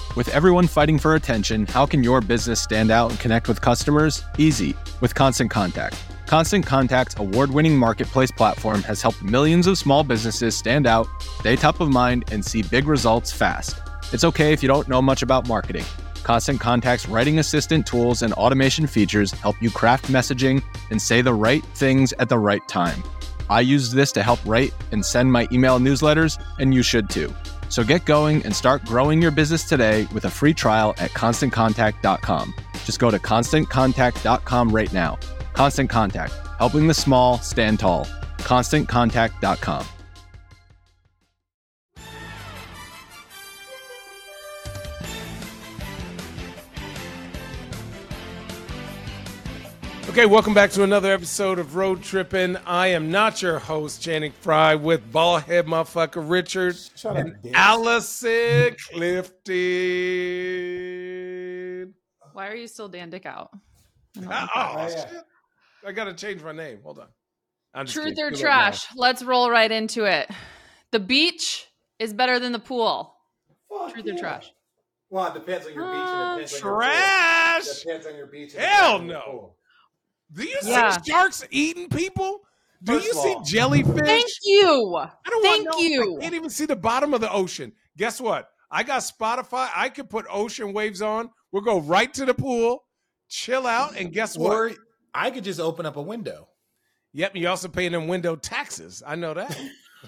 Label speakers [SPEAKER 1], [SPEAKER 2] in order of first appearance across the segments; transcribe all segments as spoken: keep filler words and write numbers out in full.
[SPEAKER 1] With everyone fighting for attention, how can your business stand out and connect with customers? Easy, with Constant Contact. Constant Contact's award-winning marketplace platform has helped millions of small businesses stand out, stay top of mind, and see big results fast. It's okay if you don't know much about marketing. Constant Contact's writing assistant tools and automation features help you craft messaging and say the right things at the right time. I used this to help write and send my email newsletters, and you should too. So get going and start growing your business today with a free trial at constant contact dot com. Just go to constant contact dot com right now. Constant Contact, helping the small stand tall. constant contact dot com.
[SPEAKER 2] Okay, welcome back to another episode of Road Trippin'. I am not your host, Channing Frye, with ballhead motherfucker Richard
[SPEAKER 3] Shut
[SPEAKER 2] and
[SPEAKER 3] up, bitch.
[SPEAKER 2] Allison Clifton.
[SPEAKER 4] Why are you still Dan Dick out? I don't
[SPEAKER 2] Ah,
[SPEAKER 4] like
[SPEAKER 2] oh,
[SPEAKER 3] Oh, yeah.
[SPEAKER 2] shit. I got to change my name. Hold on. I'm just
[SPEAKER 4] Truth
[SPEAKER 2] kidding.
[SPEAKER 4] or
[SPEAKER 2] Good luck,
[SPEAKER 4] trash? Let's roll right into it. The beach is better than the pool.
[SPEAKER 3] Fuck
[SPEAKER 4] Truth
[SPEAKER 3] yeah.
[SPEAKER 4] or trash?
[SPEAKER 3] Well, it depends on your beach and it depends on your
[SPEAKER 2] Trash!
[SPEAKER 3] pool. It depends on your beach. And
[SPEAKER 2] Hell
[SPEAKER 3] it depends on your
[SPEAKER 2] no.
[SPEAKER 3] pool.
[SPEAKER 2] Do you
[SPEAKER 4] Yeah.
[SPEAKER 2] see sharks eating people? Do
[SPEAKER 3] First
[SPEAKER 2] you
[SPEAKER 3] of
[SPEAKER 2] see
[SPEAKER 3] all-
[SPEAKER 2] jellyfish?
[SPEAKER 4] Thank you.
[SPEAKER 2] I don't
[SPEAKER 4] Thank
[SPEAKER 2] want no,
[SPEAKER 4] you.
[SPEAKER 2] I can't even see the bottom of the ocean. Guess what? I got Spotify. I could put ocean waves on. We'll go right to the pool, chill out, and guess what?
[SPEAKER 3] Or I could just open up a window.
[SPEAKER 2] Yep, you also paying them window taxes. I know that.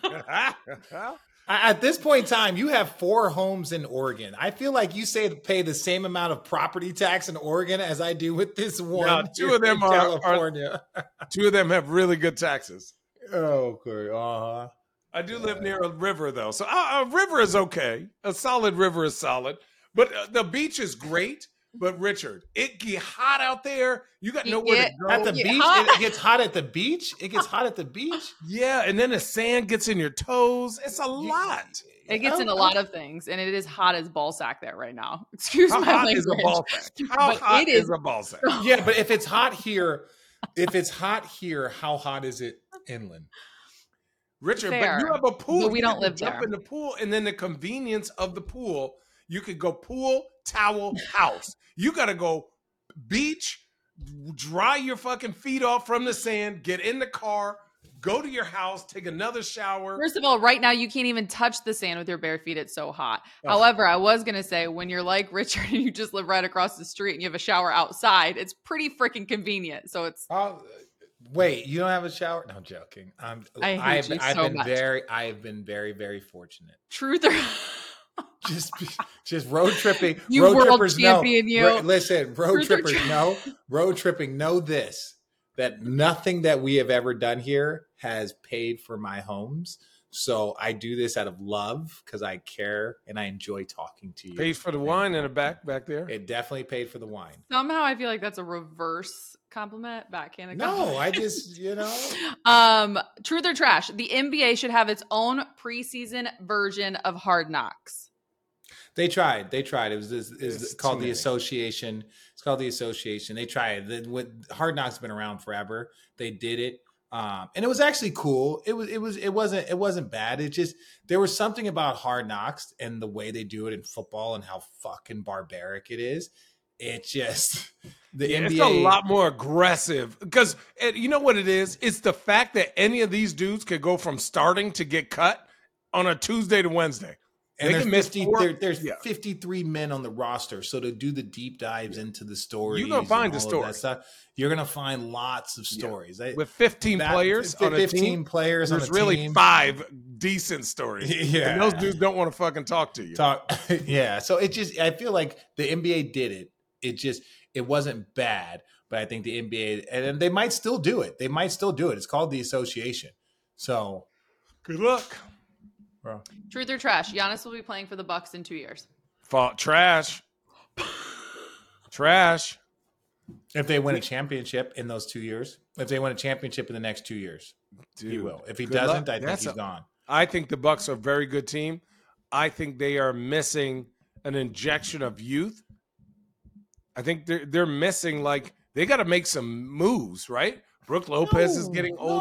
[SPEAKER 3] I- At this point in time, you have four homes in Oregon. I feel like you say to pay the same amount of property tax in Oregon as I do with this one.
[SPEAKER 2] No, two
[SPEAKER 3] here
[SPEAKER 2] of them
[SPEAKER 3] in
[SPEAKER 2] are- are-
[SPEAKER 3] California.
[SPEAKER 2] Two of them have really good taxes.
[SPEAKER 3] Oh, okay. Uh huh.
[SPEAKER 2] I do live near a river, though. So uh, a river is okay. A solid river is solid. But uh, the beach is great. But, Richard, it get hot out there. You got
[SPEAKER 4] You
[SPEAKER 2] nowhere
[SPEAKER 4] get-
[SPEAKER 2] to go.
[SPEAKER 3] At the
[SPEAKER 4] Yeah.
[SPEAKER 3] beach,
[SPEAKER 4] Hot.
[SPEAKER 3] it gets hot at the beach. It gets hot at the beach.
[SPEAKER 2] Yeah, and then the sand gets in your toes. It's a lot.
[SPEAKER 4] It gets
[SPEAKER 3] Oh,
[SPEAKER 4] in a
[SPEAKER 3] oh.
[SPEAKER 4] lot of things, and it is hot as ball sack there right now. Excuse
[SPEAKER 2] How
[SPEAKER 4] my
[SPEAKER 2] hot
[SPEAKER 4] language.
[SPEAKER 2] is a ball sack? How
[SPEAKER 4] But
[SPEAKER 2] hot
[SPEAKER 4] it
[SPEAKER 2] is
[SPEAKER 4] is-
[SPEAKER 2] a ball sack?
[SPEAKER 3] Yeah, but if it's hot here, if it's hot here, how hot is it inland?
[SPEAKER 2] Richard,
[SPEAKER 4] Fair,
[SPEAKER 2] but you have a pool.
[SPEAKER 4] but we
[SPEAKER 2] You
[SPEAKER 4] don't
[SPEAKER 2] can
[SPEAKER 4] live
[SPEAKER 2] jump
[SPEAKER 4] there.
[SPEAKER 2] in the pool, and then the convenience of the pool, you could go pool, towel, house. You got to go beach, dry your fucking feet off from the sand, get in the car, go to your house, take another shower.
[SPEAKER 4] First of all, right now you can't even touch the sand with your bare feet. It's so hot.
[SPEAKER 2] Ugh.
[SPEAKER 4] However, I was gonna say when you're like Richard and you just live right across the street and you have a shower outside, it's pretty freaking convenient. So it's
[SPEAKER 3] Oh, wait, you don't have a shower? No, I'm joking. I'm,
[SPEAKER 4] I hate
[SPEAKER 3] I've,
[SPEAKER 4] you
[SPEAKER 3] I've
[SPEAKER 4] so
[SPEAKER 3] been
[SPEAKER 4] much.
[SPEAKER 3] very, I have been very, very fortunate.
[SPEAKER 4] truth or
[SPEAKER 3] Just, just road tripping.
[SPEAKER 4] You
[SPEAKER 3] road
[SPEAKER 4] world
[SPEAKER 3] trippers know.
[SPEAKER 4] champion, you.
[SPEAKER 3] Ro- listen, road
[SPEAKER 4] Truth or
[SPEAKER 3] trippers
[SPEAKER 4] tra-
[SPEAKER 3] know. Road tripping know this: that nothing that we have ever done here has paid for my homes. So I do this out of love because I care and I enjoy talking to you.
[SPEAKER 2] Pays for the wine in the back back there.
[SPEAKER 3] It definitely paid for the wine.
[SPEAKER 4] somehow I feel like that's a reverse compliment, backhanded
[SPEAKER 3] No,
[SPEAKER 4] compliment.
[SPEAKER 3] I just, you know.
[SPEAKER 4] um, truth or trash? The N B A should have its own preseason version of Hard Knocks.
[SPEAKER 3] They tried. They tried. It was this is
[SPEAKER 2] It's
[SPEAKER 3] called
[SPEAKER 2] too
[SPEAKER 3] the
[SPEAKER 2] many.
[SPEAKER 3] association. It's called the association. They tried. The, with Hard Knocks been around forever. They did it, um, and it was actually cool. It was. It was. It wasn't. It wasn't bad. It just there was something about Hard Knocks and the way they do it in football and how fucking barbaric it is. It just the
[SPEAKER 2] Yeah,
[SPEAKER 3] N
[SPEAKER 2] it's
[SPEAKER 3] B A.
[SPEAKER 2] a lot more aggressive because you know what it is? It's the fact that any of these dudes could go from starting to get cut on a Tuesday to Wednesday.
[SPEAKER 3] And
[SPEAKER 2] They
[SPEAKER 3] there's
[SPEAKER 2] can miss
[SPEAKER 3] fifty.
[SPEAKER 2] four-
[SPEAKER 3] There, there's
[SPEAKER 2] yeah.
[SPEAKER 3] fifty-three men on the roster, so to do the deep dives into the stories,
[SPEAKER 2] You're gonna find
[SPEAKER 3] and
[SPEAKER 2] the
[SPEAKER 3] all of that
[SPEAKER 2] stories.
[SPEAKER 3] stuff, you're gonna find lots of
[SPEAKER 2] Yeah.
[SPEAKER 3] stories. I-
[SPEAKER 2] With fifteen
[SPEAKER 3] that-
[SPEAKER 2] players
[SPEAKER 3] fi-
[SPEAKER 2] on a
[SPEAKER 3] fifteen
[SPEAKER 2] team,
[SPEAKER 3] players on
[SPEAKER 2] there's
[SPEAKER 3] a
[SPEAKER 2] really
[SPEAKER 3] team.
[SPEAKER 2] five decent stories.
[SPEAKER 3] Yeah.
[SPEAKER 2] And those dudes don't want to fucking talk to you.
[SPEAKER 3] Talk, yeah. So it just, I feel like the N B A did it. It just, it wasn't bad, but I think the N B A, and they might still do it. They might still do it. It's called the association. So,
[SPEAKER 2] Good luck.
[SPEAKER 3] bro.
[SPEAKER 4] Truth or trash? Giannis will be playing for the Bucks in two years.
[SPEAKER 2] Fought trash. Trash.
[SPEAKER 3] If they win a championship in those two years, if they win a championship in the next two years,
[SPEAKER 2] Dude,
[SPEAKER 3] he will. If he
[SPEAKER 2] good
[SPEAKER 3] doesn't,
[SPEAKER 2] luck.
[SPEAKER 3] I think
[SPEAKER 2] That's
[SPEAKER 3] he's
[SPEAKER 2] a-
[SPEAKER 3] gone.
[SPEAKER 2] I think the Bucks are a very good team. I think they are missing an injection of youth. I think they're they're missing like they got to make some moves, right? Brooke Lopez is
[SPEAKER 3] No,
[SPEAKER 2] getting
[SPEAKER 3] no.
[SPEAKER 2] older.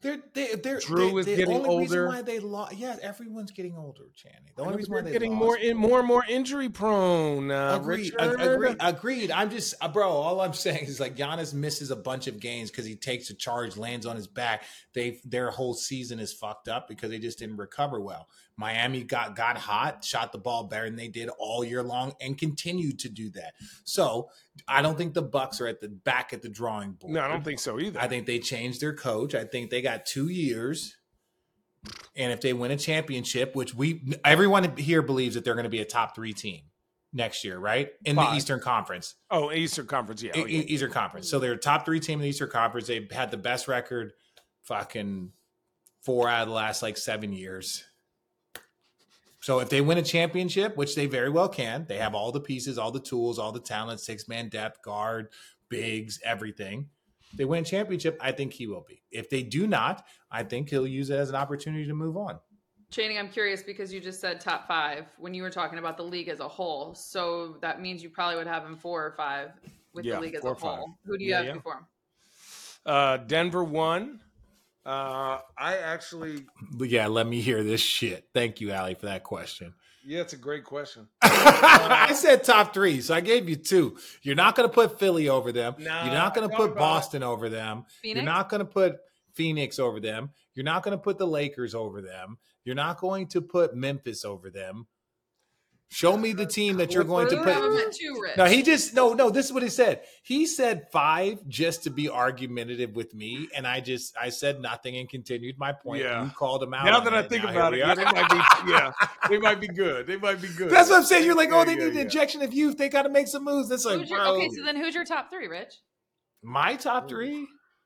[SPEAKER 3] They're they they're
[SPEAKER 2] Drew
[SPEAKER 3] they,
[SPEAKER 2] is
[SPEAKER 3] the
[SPEAKER 2] getting
[SPEAKER 3] only
[SPEAKER 2] older.
[SPEAKER 3] reason why they lost. Yeah, everyone's getting older, Channing. The only reason why
[SPEAKER 2] They're
[SPEAKER 3] they
[SPEAKER 2] getting
[SPEAKER 3] lost,
[SPEAKER 2] more in, more and more injury prone. Uh,
[SPEAKER 3] Agreed.
[SPEAKER 2] Richard.
[SPEAKER 3] Ag- Agreed. Agreed. I'm just, uh, bro. All I'm saying is like Giannis misses a bunch of games because he takes a charge, lands on his back. They their whole season is fucked up because they just didn't recover well. Miami got got hot, shot the ball better than they did all year long, and continued to do that. So I don't think the Bucks are at the back at the drawing board.
[SPEAKER 2] No, I don't think so either.
[SPEAKER 3] I think they changed their coach. I think they got two years. And if they win a championship, which we everyone here believes that they're going to be a top three team next year, right? In
[SPEAKER 2] Five.
[SPEAKER 3] the Eastern Conference.
[SPEAKER 2] Oh, Eastern Conference, yeah. Oh,
[SPEAKER 3] E-
[SPEAKER 2] yeah.
[SPEAKER 3] Eastern Conference. So they're a top three team in the Eastern Conference. They've had the best record fucking four out of the last like seven years. So if they win a championship, which they very well can, they have all the pieces, all the tools, all the talent, six-man depth, guard, bigs, everything. If they win a championship, I think he will be. If they do not, I think he'll use it as an opportunity to move on.
[SPEAKER 4] Channing, I'm curious because you just said top five when you were talking about the league as a whole. So that means you probably would have him four or five with
[SPEAKER 2] Yeah,
[SPEAKER 4] the league as
[SPEAKER 2] four
[SPEAKER 4] a
[SPEAKER 2] or five.
[SPEAKER 4] whole. Who do you
[SPEAKER 2] Yeah,
[SPEAKER 4] have
[SPEAKER 2] yeah.
[SPEAKER 4] before him?
[SPEAKER 2] Uh, Denver won. Uh, I actually,
[SPEAKER 3] But yeah, let me hear this shit. Thank you, Allie, for that question.
[SPEAKER 2] yeah, it's a great question.
[SPEAKER 3] I said top three, so I gave you two. You're not going to put Philly over them.
[SPEAKER 2] Nah,
[SPEAKER 3] You're not going
[SPEAKER 2] I
[SPEAKER 3] to
[SPEAKER 2] thought
[SPEAKER 3] put
[SPEAKER 2] about-
[SPEAKER 3] Boston over them.
[SPEAKER 4] Phoenix?
[SPEAKER 3] You're not going to put Phoenix over them. You're not going to put the Lakers over them. You're not going to put Memphis over them. Show me the team that you're going to
[SPEAKER 4] You have him
[SPEAKER 3] put.
[SPEAKER 4] at two, Rich.
[SPEAKER 3] No, he just no, no. This is what he said. He said five just to be argumentative with me, and I just I said nothing and continued my point.
[SPEAKER 2] Yeah.
[SPEAKER 3] You called him out.
[SPEAKER 2] Now
[SPEAKER 3] on
[SPEAKER 2] that I
[SPEAKER 3] it.
[SPEAKER 2] think
[SPEAKER 3] Now
[SPEAKER 2] about it,
[SPEAKER 3] here we
[SPEAKER 2] yeah,
[SPEAKER 3] are.
[SPEAKER 2] they might be, yeah, they might be good. They might be good.
[SPEAKER 3] That's what I'm saying. You're like, oh,
[SPEAKER 2] Yeah,
[SPEAKER 3] they
[SPEAKER 2] yeah,
[SPEAKER 3] need an
[SPEAKER 2] yeah.
[SPEAKER 3] injection of youth. They got to make some moves. That's like,
[SPEAKER 4] Who's your,
[SPEAKER 3] bro.
[SPEAKER 4] okay, so then who's your top three, Rich?
[SPEAKER 3] My top three,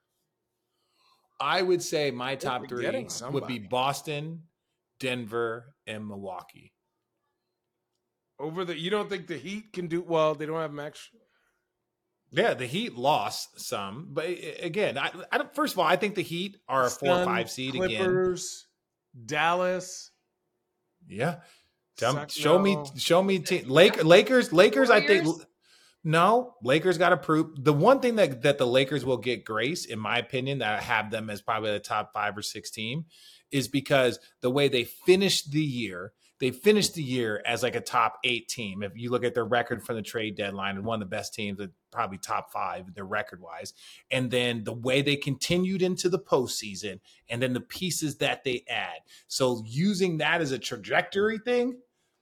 [SPEAKER 3] I would say my top three
[SPEAKER 2] forgetting
[SPEAKER 3] would be
[SPEAKER 2] somebody.
[SPEAKER 3] Boston, Denver, and Milwaukee.
[SPEAKER 2] Over the, you don't think the Heat can do well? They don't have Max.
[SPEAKER 3] Yeah, the Heat lost some, but a- again, I, I don't, first of all, I think the Heat are a four or
[SPEAKER 2] Suns,
[SPEAKER 3] five seed again.
[SPEAKER 2] Clippers, Dallas.
[SPEAKER 3] Yeah, Tell me-
[SPEAKER 2] Suck-
[SPEAKER 3] show me,
[SPEAKER 2] no.
[SPEAKER 3] show me, te- Lake, Lakers, Lakers. I think
[SPEAKER 4] Warriors?
[SPEAKER 3] no, Lakers got to prove the one thing that that the Lakers will get grace, in my opinion, that I have them as probably the top five or six team, is because the way they finished the year. They finished the year as like a top eight team. If you look at their record from the trade deadline, and one of the best teams, probably top five, their record wise. And then the way they continued into the postseason, and then the pieces that they add. So using that as a trajectory thing,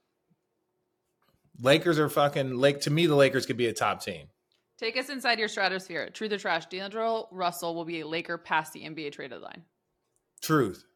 [SPEAKER 3] Lakers are fucking like to me. The Lakers could be a top team.
[SPEAKER 4] Take us inside your stratosphere. Truth or trash? D'Angelo Russell will be a Laker past the N B A trade deadline.
[SPEAKER 3] Truth.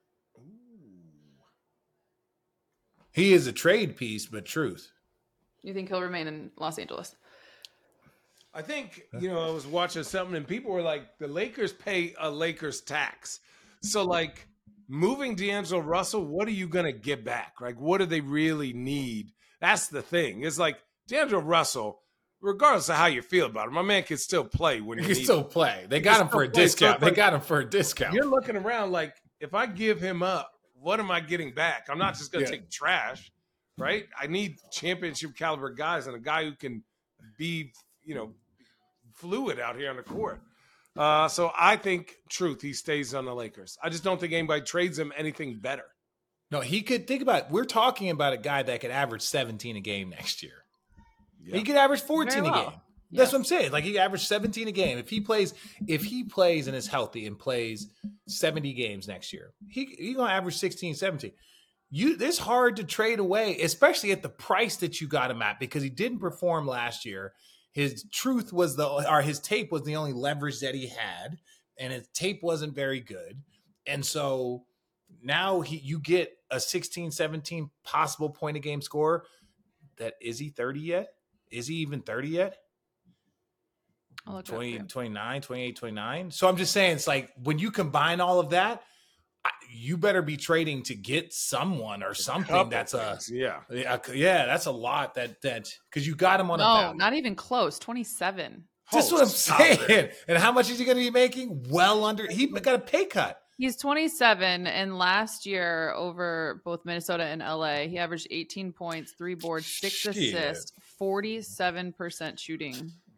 [SPEAKER 3] He is a trade piece, but truth.
[SPEAKER 4] You think he'll remain in Los Angeles?
[SPEAKER 2] I think, you know, I was watching something and people were like, the Lakers pay a Lakers tax. So, like, moving D'Angelo Russell, what are you going to get back? Like, what do they really need? That's the thing. It's like D'Angelo Russell, regardless of how you feel about him, my man can still play when
[SPEAKER 3] He
[SPEAKER 2] he
[SPEAKER 3] can
[SPEAKER 2] needs
[SPEAKER 3] still play. They
[SPEAKER 2] He
[SPEAKER 3] got
[SPEAKER 2] can
[SPEAKER 3] him for a
[SPEAKER 2] still play, so
[SPEAKER 3] discount.
[SPEAKER 2] it's
[SPEAKER 3] They
[SPEAKER 2] like-
[SPEAKER 3] got him for a discount.
[SPEAKER 2] You're looking around like, if I give him up, what am I getting back? I'm not just going to
[SPEAKER 3] Yeah.
[SPEAKER 2] take trash, right? I need championship caliber guys and a guy who can be, you know, fluid out here on the court. Uh, so I think, truth, he stays on the Lakers. I just don't think anybody trades him anything better.
[SPEAKER 3] No, he could think about it. We're talking about a guy that could average seventeen a game next year. He could average fourteen
[SPEAKER 4] Very
[SPEAKER 3] a
[SPEAKER 4] well.
[SPEAKER 3] game. That's
[SPEAKER 4] Yeah.
[SPEAKER 3] what I'm saying. Like he could average seventeen a game. If he plays, if he plays and is healthy and plays seventy games next year, he he's gonna average sixteen, seventeen. You it's hard to trade away, especially at the price that you got him at, because he didn't perform last year. His truth was the or his tape was the only leverage that he had, and his tape wasn't very good. And so now he you get a sixteen, seventeen possible point a game scorer. That is he thirty yet? Is he even thirty yet?
[SPEAKER 4] I'll look it up for
[SPEAKER 3] twenty,
[SPEAKER 4] you.
[SPEAKER 3] twenty-nine, twenty-eight, twenty-nine. So I'm just saying, it's like when you combine all of that, I- you better be trading to get someone or something
[SPEAKER 2] Couple
[SPEAKER 3] that's a
[SPEAKER 2] things, yeah.
[SPEAKER 3] yeah, yeah, that's a lot that that because you got him on a
[SPEAKER 4] No,
[SPEAKER 3] value.
[SPEAKER 4] not even close. twenty-seven.
[SPEAKER 3] That's
[SPEAKER 2] Oh,
[SPEAKER 3] what I'm
[SPEAKER 2] stop
[SPEAKER 3] saying.
[SPEAKER 2] it.
[SPEAKER 3] And how much is he going to be making? Well under. He got a pay cut.
[SPEAKER 4] He's twenty-seven, and last year over both Minnesota and L A, he averaged eighteen points, three boards, six
[SPEAKER 3] Shit.
[SPEAKER 4] assists, forty-seven percent shooting.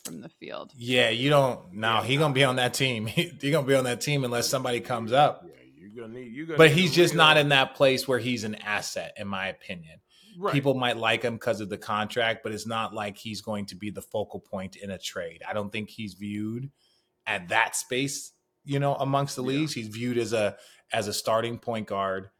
[SPEAKER 4] from the field.
[SPEAKER 3] Yeah, you don't. No, he gonna be on that team. He, he gonna be on that team unless somebody comes up.
[SPEAKER 2] Yeah, you're gonna need. You're gonna
[SPEAKER 3] But
[SPEAKER 2] need
[SPEAKER 3] he's
[SPEAKER 2] a
[SPEAKER 3] just
[SPEAKER 2] real-
[SPEAKER 3] not in that place where he's an asset, in my opinion.
[SPEAKER 2] Right.
[SPEAKER 3] People might like him because of the contract, but it's not like he's going to be the focal point in a trade. I don't think he's viewed at that space, you know, amongst the leagues. He's viewed as a as a starting point guard,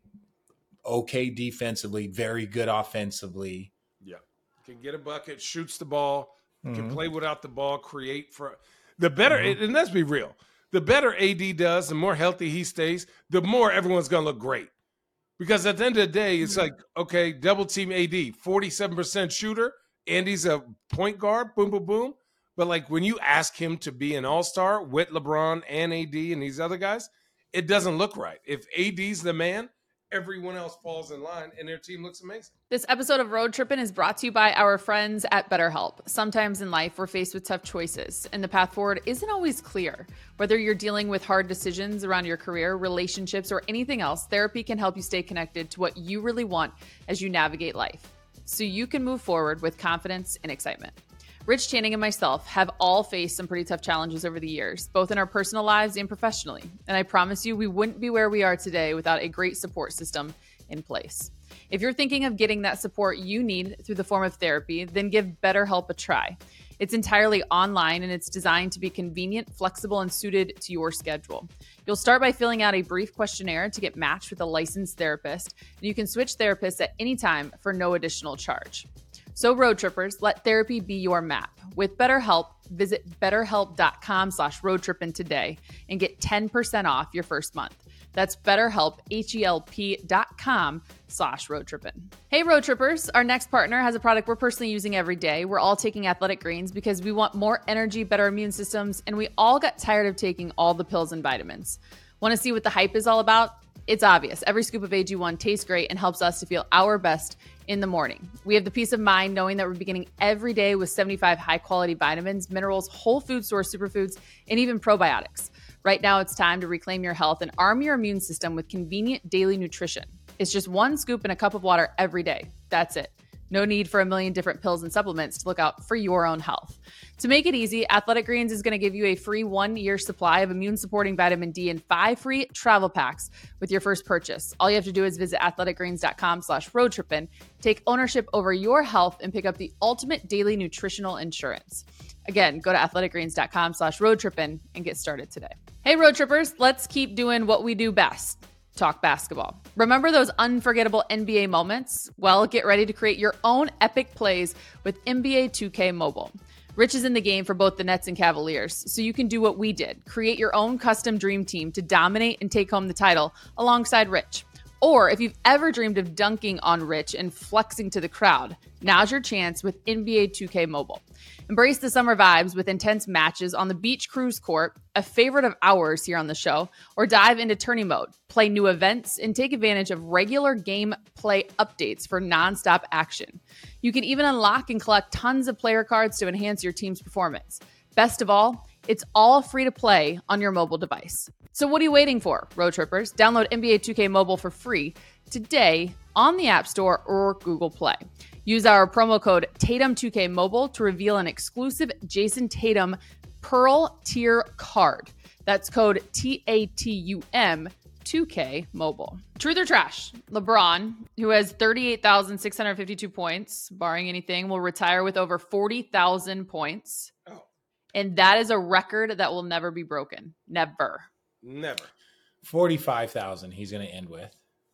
[SPEAKER 3] okay defensively, very good offensively.
[SPEAKER 2] Yeah, can get a bucket, shoots the ball,
[SPEAKER 3] Mm-hmm.
[SPEAKER 2] can play without the ball, create for the better.
[SPEAKER 3] Mhm.
[SPEAKER 2] And let's be real, the better A D does, the more healthy he stays, the more everyone's gonna look great. Because at the end of the day, it's like, okay, double team A D, forty-seven percent shooter, and he's a point guard, boom, boom, boom. But like when you ask him to be an all-star with LeBron and A D and these other guys, it doesn't look right. If A D's the man, everyone else falls in line and their team looks amazing.
[SPEAKER 4] This episode of Road Trippin' is brought to you by our friends at BetterHelp. Sometimes in life, we're faced with tough choices, and the path forward isn't always clear. Whether you're dealing with hard decisions around your career, relationships, or anything else, therapy can help you stay connected to what you really want as you navigate life, so you can move forward with confidence and excitement. Rich Channing and myself have all faced some pretty tough challenges over the years, both in our personal lives and professionally. And I promise you, we wouldn't be where we are today without a great support system in place. If you're thinking of getting that support you need through the form of therapy, then give BetterHelp a try. It's entirely online and it's designed to be convenient, flexible, and suited to your schedule. You'll start by filling out a brief questionnaire to get matched with a licensed therapist, and you can switch therapists at any time for no additional charge. So road trippers, let therapy be your map. With BetterHelp, visit betterhelp.com slash roadtrippin today and get ten percent off your first month. That's BetterHelp, H-E-L-P dot com slash roadtrippin. Hey road trippers, our next partner has a product we're personally using every day. We're all taking Athletic Greens because we want more energy, better immune systems, and we all got tired of taking all the pills and vitamins. Want to see what the hype is all about? It's obvious. Every scoop of A G one tastes great and helps us to feel our best in the morning. We have the peace of mind knowing that we're beginning every day with seventy-five high-quality vitamins, minerals, whole food source superfoods, and even probiotics. Right now, it's time to reclaim your health and arm your immune system with convenient daily nutrition. It's just one scoop in a cup of water every day. That's it. No need for a million different pills and supplements to look out for your own health. To make it easy, Athletic Greens is going to give you a free one-year supply of immune-supporting vitamin D and five free travel packs with your first purchase. All you have to do is visit athleticgreens.com slash roadtrippin, take ownership over your health, and pick up the ultimate daily nutritional insurance. Again, go to athleticgreens.com slash roadtrippin and get started today. Hey, road trippers, let's keep doing what we do best. Talk basketball. Remember those unforgettable N B A moments? Well, get ready to create your own epic plays with N B A two K Mobile. Rich is in the game for both the Nets and Cavaliers, so you can do what we did. Create your own custom dream team to dominate and take home the title alongside Rich. Or if you've ever dreamed of dunking on Rich and flexing to the crowd, now's your chance with N B A two K Mobile. Embrace the summer vibes with intense matches on the beach cruise court, a favorite of ours here on the show, or dive into tourney mode, play new events, and take advantage of regular game play updates for nonstop action. You can even unlock and collect tons of player cards to enhance your team's performance. Best of all, it's all free to play on your mobile device. So what are you waiting for, road trippers? Download N B A two K Mobile for free today on the App Store or Google Play. Use our promo code Tatum two K Mobile to reveal an exclusive Jason Tatum Pearl Tier card. That's code T A T U M two K Mobile. Truth or trash? LeBron, who has thirty-eight thousand six hundred fifty-two points, barring anything, will retire with over forty thousand points.
[SPEAKER 2] Oh.
[SPEAKER 4] And that is a record that will never be broken. Never.
[SPEAKER 2] Never.
[SPEAKER 3] forty-five thousand he's going to end with.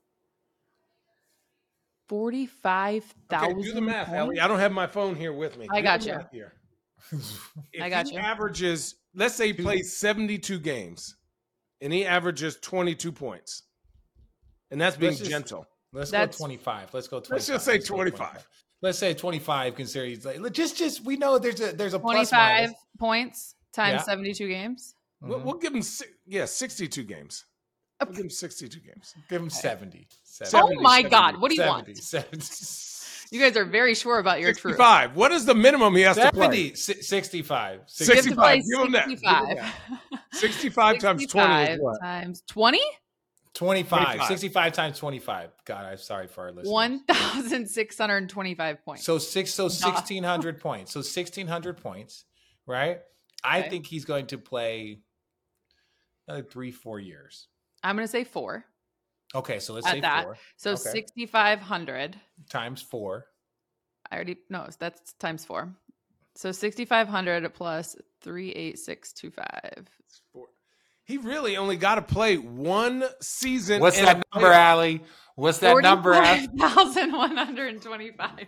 [SPEAKER 4] forty-five thousand.
[SPEAKER 2] Okay, do the math, Ellie. I don't have my phone here with me.
[SPEAKER 4] I
[SPEAKER 2] Do
[SPEAKER 4] got
[SPEAKER 2] the
[SPEAKER 4] you.
[SPEAKER 2] math here. If
[SPEAKER 4] I got
[SPEAKER 2] he
[SPEAKER 4] you.
[SPEAKER 2] averages, let's say he plays seventy-two games, and he averages twenty-two points, and that's being
[SPEAKER 3] Let's just-
[SPEAKER 2] gentle.
[SPEAKER 3] Let's
[SPEAKER 4] That's-
[SPEAKER 3] go twenty-five. Let's go twenty-five.
[SPEAKER 2] Let's just say
[SPEAKER 3] go
[SPEAKER 2] twenty-five.
[SPEAKER 3] Let's say twenty-five. Consider he's like just just we know there's a there's a plus
[SPEAKER 4] twenty-five
[SPEAKER 3] minus.
[SPEAKER 4] points times
[SPEAKER 3] Yeah.
[SPEAKER 4] seventy-two games.
[SPEAKER 2] We'll,
[SPEAKER 3] Mhm.
[SPEAKER 2] we'll give him, si- yeah, sixty-two games. We'll give him sixty-two games.
[SPEAKER 3] Give him seventy.
[SPEAKER 4] Oh
[SPEAKER 3] seventy.
[SPEAKER 4] my
[SPEAKER 2] seventy,
[SPEAKER 4] God. What do you
[SPEAKER 3] seventy,
[SPEAKER 4] want?
[SPEAKER 3] seventy,
[SPEAKER 4] You guys are very sure about your truth.
[SPEAKER 2] sixty-five. What is the minimum he has to play?
[SPEAKER 3] seventy, si- sixty-five.
[SPEAKER 4] You have to play
[SPEAKER 2] sixty-five. Give him that. Give him
[SPEAKER 4] sixty-five.
[SPEAKER 2] that. sixty-five times twenty is
[SPEAKER 4] sixty-five
[SPEAKER 2] what?
[SPEAKER 4] times twenty?
[SPEAKER 3] twenty-five.
[SPEAKER 2] twenty-five.
[SPEAKER 3] sixty-five times twenty-five. God, I'm sorry for our listeners.
[SPEAKER 4] one thousand six hundred twenty-five points.
[SPEAKER 3] So six, so
[SPEAKER 4] Nah.
[SPEAKER 3] sixteen hundred points. So sixteen hundred points. right? I
[SPEAKER 4] Okay.
[SPEAKER 3] think he's going to play another three, four years.
[SPEAKER 4] I'm going to say four.
[SPEAKER 3] Okay, so let's
[SPEAKER 4] At
[SPEAKER 3] say
[SPEAKER 4] that.
[SPEAKER 3] four.
[SPEAKER 4] So
[SPEAKER 3] Okay.
[SPEAKER 4] sixty-five hundred.
[SPEAKER 3] Times four.
[SPEAKER 4] I already no, that's times four. So sixty-five hundred plus three eight six two five.
[SPEAKER 2] He really only got to play one season.
[SPEAKER 3] What's
[SPEAKER 2] in
[SPEAKER 3] that
[SPEAKER 2] a
[SPEAKER 3] number,
[SPEAKER 2] playoff.
[SPEAKER 3] Allie? What's that number, Allie?
[SPEAKER 4] one thousand one hundred twenty-five.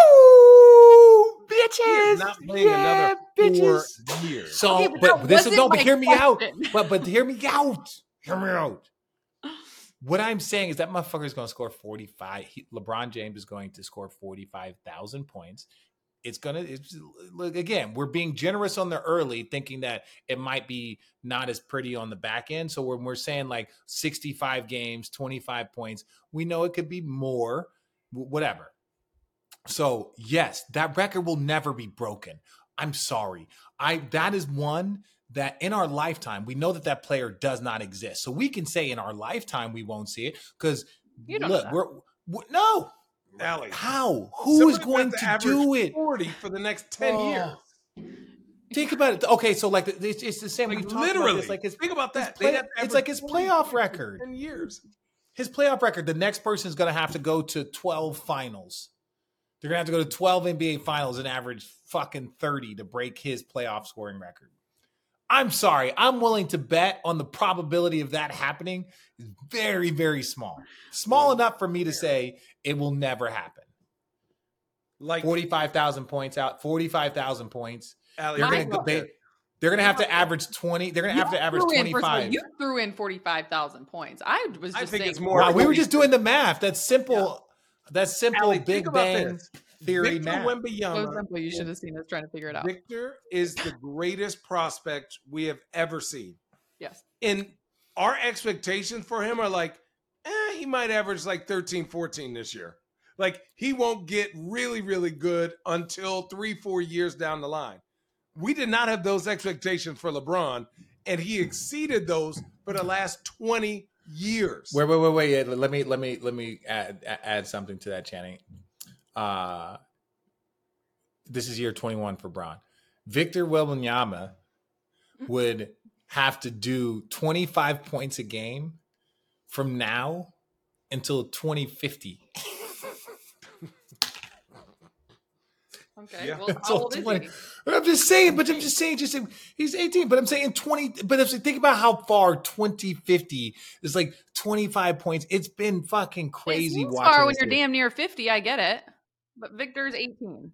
[SPEAKER 3] Woo!
[SPEAKER 2] He
[SPEAKER 3] Bitches!
[SPEAKER 2] is not playing
[SPEAKER 3] Yeah,
[SPEAKER 2] another four
[SPEAKER 3] bitches.
[SPEAKER 2] years.
[SPEAKER 3] So,
[SPEAKER 4] Okay,
[SPEAKER 3] but,
[SPEAKER 4] but that
[SPEAKER 3] this is
[SPEAKER 4] wasn't
[SPEAKER 3] no, but
[SPEAKER 4] my
[SPEAKER 3] hear me out.
[SPEAKER 4] question.
[SPEAKER 3] But but hear me out. Hear me out. What I'm saying is that motherfucker is going to score forty-five. He, LeBron James is going to score forty-five thousand points. It's going to, it's, look, again, we're being generous on the early, thinking that it might be not as pretty on the back end. So when we're saying like sixty-five games, twenty-five points, we know it could be more, whatever. So yes, that record will never be broken. I'm sorry. I that is one that in our lifetime, we know that that player does not exist. So we can say in our lifetime, we won't see it because
[SPEAKER 4] You don't
[SPEAKER 3] look,
[SPEAKER 4] know that.
[SPEAKER 3] we're, we're no.
[SPEAKER 2] Allie,
[SPEAKER 3] How? Who is
[SPEAKER 2] somebody's
[SPEAKER 3] going
[SPEAKER 2] got
[SPEAKER 3] to
[SPEAKER 2] average
[SPEAKER 3] do it?
[SPEAKER 2] forty for the next ten
[SPEAKER 3] Oh.
[SPEAKER 2] years.
[SPEAKER 3] Think about it. Okay, so like it's, it's the same.
[SPEAKER 2] Like
[SPEAKER 3] We've talked about
[SPEAKER 2] literally,
[SPEAKER 3] this, like his,
[SPEAKER 2] think about
[SPEAKER 3] his
[SPEAKER 2] that.
[SPEAKER 3] play-
[SPEAKER 2] They'd have to
[SPEAKER 3] it's
[SPEAKER 2] average
[SPEAKER 3] like his
[SPEAKER 2] forty
[SPEAKER 3] playoff
[SPEAKER 2] for
[SPEAKER 3] record.
[SPEAKER 2] ten years.
[SPEAKER 3] His playoff record. The next person is going to have to go to twelve finals. They're going to have to go to twelve N B A finals and average fucking thirty to break his playoff scoring record. I'm sorry. I'm willing to bet on the probability of that happening is very, very small. Small enough for me to say it will never happen.
[SPEAKER 2] Like
[SPEAKER 3] forty-five thousand points out, forty-five thousand points.
[SPEAKER 2] Allie,
[SPEAKER 3] They're
[SPEAKER 2] think
[SPEAKER 3] going
[SPEAKER 2] about
[SPEAKER 3] to
[SPEAKER 2] that.
[SPEAKER 3] they're going to have to average twenty. They're going to have to average
[SPEAKER 4] threw in, first of all,
[SPEAKER 3] twenty-five.
[SPEAKER 4] you threw in forty-five thousand points. I was
[SPEAKER 2] I
[SPEAKER 4] just
[SPEAKER 2] think
[SPEAKER 4] saying
[SPEAKER 2] it's more.
[SPEAKER 3] Wow, we were just doing the math. That's simple. That's simple
[SPEAKER 2] Allie,
[SPEAKER 3] Big
[SPEAKER 2] think about
[SPEAKER 3] Bang
[SPEAKER 2] this.
[SPEAKER 3] theory
[SPEAKER 2] Victor
[SPEAKER 3] math.
[SPEAKER 4] so
[SPEAKER 2] Wembanyama.
[SPEAKER 4] simple. You should have seen us trying to figure it out.
[SPEAKER 2] Victor is the greatest prospect we have ever seen.
[SPEAKER 4] Yes.
[SPEAKER 2] And our expectations for him are like, eh, he might average like thirteen, fourteen this year. Like he won't get really, really good until three, four years down the line. We did not have those expectations for LeBron, and he exceeded those for the last twenty years.
[SPEAKER 3] Wait, wait, wait, wait. Yeah, let me let me let me add add something to that, Channing. Uh this is year twenty-one for Bron. Victor Wembanyama would have to do twenty-five points a game from now until twenty fifty.
[SPEAKER 4] Okay.
[SPEAKER 2] Yeah.
[SPEAKER 4] Well,
[SPEAKER 3] That's
[SPEAKER 4] how
[SPEAKER 3] all
[SPEAKER 4] old is
[SPEAKER 3] twenty.
[SPEAKER 4] he?
[SPEAKER 3] I'm just saying, but I'm just saying, just saying, he's eighteen, but I'm saying twenty. But if you think about how far twenty fifty is, like twenty-five points. It's been fucking
[SPEAKER 4] It
[SPEAKER 3] crazy
[SPEAKER 4] seems
[SPEAKER 3] watching.
[SPEAKER 4] far when
[SPEAKER 3] this
[SPEAKER 4] you're
[SPEAKER 3] year.
[SPEAKER 4] damn near fifty. I get it. But Victor's eighteen.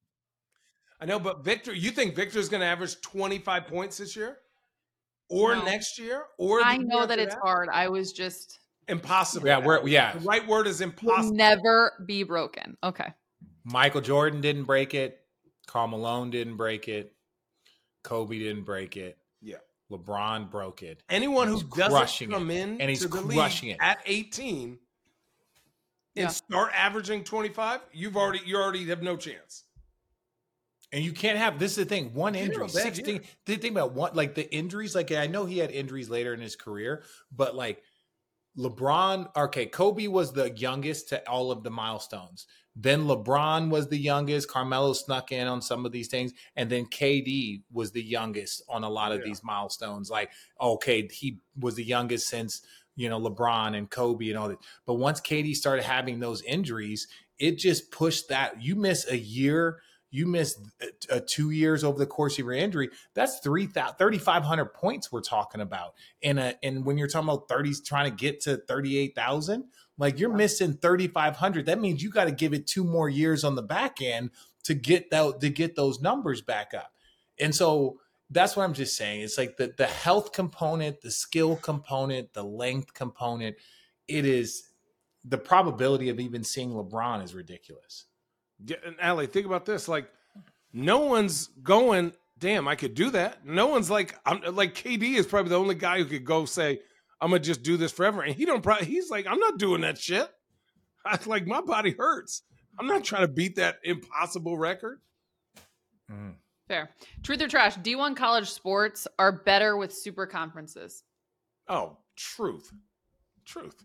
[SPEAKER 2] I know, but Victor, you think Victor's going to average twenty-five points this year? Or
[SPEAKER 4] No.
[SPEAKER 2] next year? Or the
[SPEAKER 4] I
[SPEAKER 2] year
[SPEAKER 4] know that
[SPEAKER 2] after
[SPEAKER 4] it's hard. I was just
[SPEAKER 2] Impossible.
[SPEAKER 3] Yeah, we're yeah.
[SPEAKER 2] The right word is
[SPEAKER 4] will
[SPEAKER 2] impossible.
[SPEAKER 4] never be broken. Okay.
[SPEAKER 3] Michael Jordan didn't break it. Karl Malone didn't break it. Kobe didn't break it.
[SPEAKER 2] Yeah.
[SPEAKER 3] LeBron broke it.
[SPEAKER 2] Anyone who
[SPEAKER 3] He's
[SPEAKER 2] doesn't
[SPEAKER 3] crushing
[SPEAKER 2] come
[SPEAKER 3] it.
[SPEAKER 2] in
[SPEAKER 3] And he's
[SPEAKER 2] to the
[SPEAKER 3] crushing
[SPEAKER 2] league
[SPEAKER 3] it.
[SPEAKER 2] at eighteen and
[SPEAKER 4] Yeah.
[SPEAKER 2] start averaging twenty-five, you've already you already have no chance.
[SPEAKER 3] And you can't have this is the thing. One
[SPEAKER 2] Zero
[SPEAKER 3] injury,
[SPEAKER 2] bad
[SPEAKER 3] sixteen.
[SPEAKER 2] year.
[SPEAKER 3] The thing about one, like the injuries. Like I know he had injuries later in his career, but like LeBron, okay, Kobe was the youngest to all of the milestones. Then LeBron was the youngest. Carmelo snuck in on some of these things, and then K D was the youngest on a lot of
[SPEAKER 2] Yeah.
[SPEAKER 3] these milestones. Like, okay, he was the youngest since you know LeBron and Kobe and all that. But once K D started having those injuries, it just pushed that. You miss a year. You miss uh, two years over the course of your injury. That's three thousand, thirty-five hundred points we're talking about. And a, and when you're talking about thirties, trying to get to thirty-eight thousand, like you're missing thirty-five hundred. That means you got to give it two more years on the back end to get that, to get those numbers back up. And so that's what I'm just saying. It's like the, the health component, the skill component, the length component. It is the probability of even seeing LeBron is ridiculous.
[SPEAKER 2] Yeah, and Allie, think about this. Like, no one's going, damn, I could do that. No one's like, I'm like K D is probably the only guy who could go say, I'm gonna just do this forever. And he don't probably he's like, I'm not doing that shit. I like my body hurts. I'm not trying to beat that impossible record.
[SPEAKER 3] Mm.
[SPEAKER 4] Fair. Truth or trash? D one college sports are better with super conferences.
[SPEAKER 2] Oh, truth. Truth.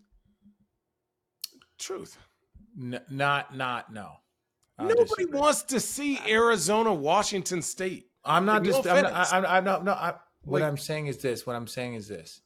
[SPEAKER 2] Truth.
[SPEAKER 3] N- not, not, no. Uh,
[SPEAKER 2] Nobody
[SPEAKER 3] disagree.
[SPEAKER 2] wants to see Arizona, Washington State.
[SPEAKER 3] I'm not
[SPEAKER 2] No
[SPEAKER 3] just. I'm not.
[SPEAKER 2] offense.
[SPEAKER 3] I'm, I'm not. No. I, what
[SPEAKER 2] Like-
[SPEAKER 3] I'm saying is this. What I'm saying is this.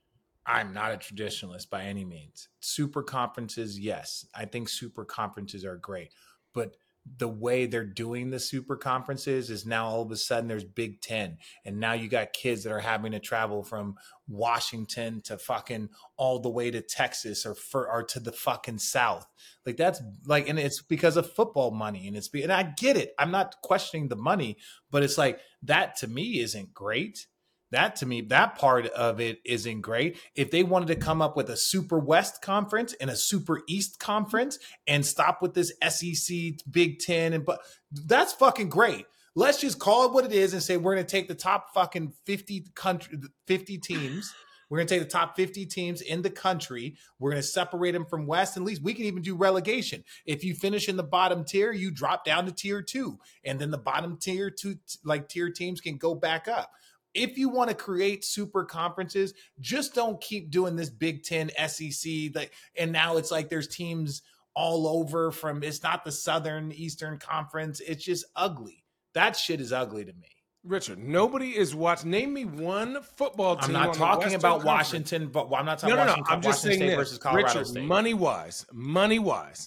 [SPEAKER 3] I'm not a traditionalist by any means. Super conferences, yes, I think super conferences are great, but the way they're doing the super conferences is now all of a sudden there's Big Ten, and now you got kids that are having to travel from Washington to fucking all the way to Texas or for or to the fucking South. Like that's like, and it's because of football money, and it's be, and I get it. I'm not questioning the money, but it's like that to me isn't great. That to me, that part of it isn't great. If they wanted to come up with a Super West conference and a Super East conference and stop with this S E C, Big Ten, and but that's fucking great. Let's just call it what it is and say we're going to take the top fucking fifty country, fifty teams. We're going to take the top fifty teams in the country. We're going to separate them from West. And at least we can even do relegation. If you finish in the bottom tier, you drop down to tier two, and then the bottom tier two, like tier teams, can go back up. If you want to create super conferences, just don't keep doing this Big Ten, S E C, like, and now it's like there's teams all over from. It's not the Southern Eastern Conference. It's just ugly. That shit is ugly to me.
[SPEAKER 2] Richard, nobody is watching. Name me one football team.
[SPEAKER 3] I'm not
[SPEAKER 2] on the
[SPEAKER 3] talking
[SPEAKER 2] Western
[SPEAKER 3] about
[SPEAKER 2] Conference.
[SPEAKER 3] Washington, but I'm not talking
[SPEAKER 2] No, no, no.
[SPEAKER 3] Washington,
[SPEAKER 2] I'm just
[SPEAKER 3] Washington
[SPEAKER 2] saying
[SPEAKER 3] State
[SPEAKER 2] this.
[SPEAKER 3] versus Colorado
[SPEAKER 2] Richard,
[SPEAKER 3] State.
[SPEAKER 2] money wise, money wise,